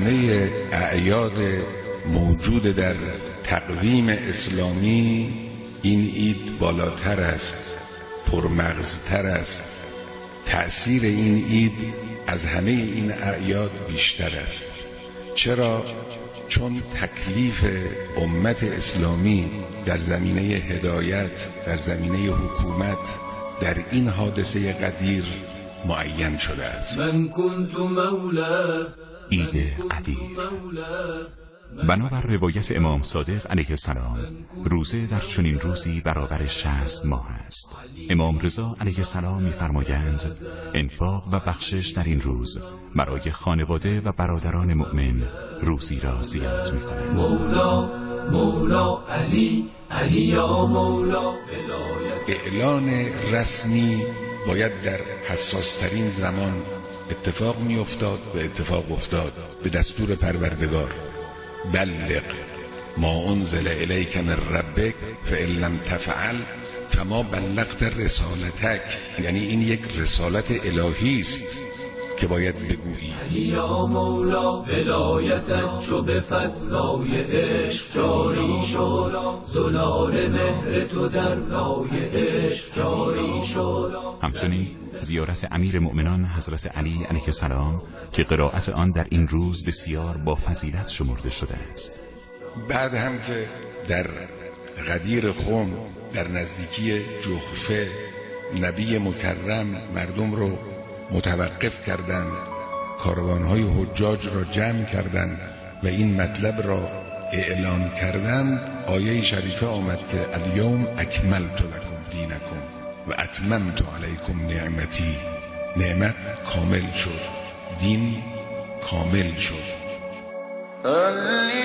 همه اعیاد موجود در تقویم اسلامی این عید بالاتر است، پرمغزتر است. تأثیر این عید از همه این اعیاد بیشتر است. چرا؟ چون تکلیف امت اسلامی در زمینه هدایت، در زمینه حکومت در این حادثه قدیر معین شده است. من کنت مولا عید قدیر. بنابر روایت امام صادق علیه السلام، روزه در چنین روزی برابر 60 ماه است. امام رضا علیه السلام می‌فرمایند انفاق و بخشش در این روز برای خانواده و برادران مؤمن روزی را زیاد می‌کند. مولا مولا علی علی یا مولا. اعلان رسمی باید در حساسترین زمان اتفاق می‌افتاد و اتفاق افتاد به دستور پروردگار. بلغ ما انزل الیک من ربک فإن لم تفعل فما بلغت رسالتک. یعنی این یک رسالت الهی است که باید بگویی. یا مولا ولایتت چو به فتوای عشق جاری شد، زلال مهر تو در لای عشق جاری شد. همچنین زیارت امیر مؤمنان حضرت علی علیه السلام که قرائت آن در این روز بسیار با فضیلت شمرده شده است. بعد هم که در غدیر خم در نزدیکی جحفه نبی مکرم مردم رو متوقف کردند، کاروانهای حجاج را جمع کردند و این مطلب را اعلان کردند، آیه شریفه آمد که الیوم اکملت لکم دینکم و اتممت علیکم نعمتی. نعمت کامل شد، دین کامل شد.